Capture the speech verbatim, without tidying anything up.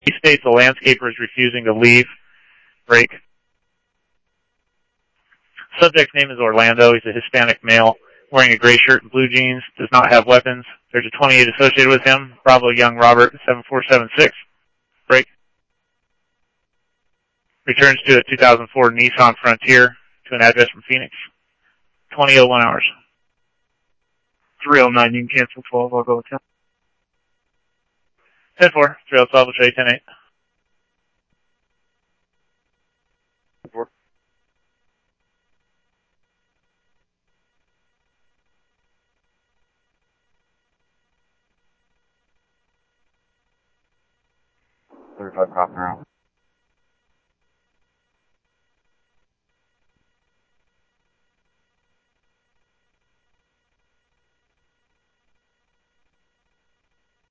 He states the landscaper is refusing to leave. Break. Subject's name is Orlando. He's a Hispanic male wearing a gray shirt and blue jeans. Does not have weapons. There's a twenty-eight associated with him. Bravo Young Robert, seven four seven six. Break. Returns to a two thousand four Nissan Frontier to an address from Phoenix. twenty oh one hours. three oh nine, you can cancel twelve. I'll go with ten. ten four. three oh twelve, will show you ten eight. four. thirty-five, copy around.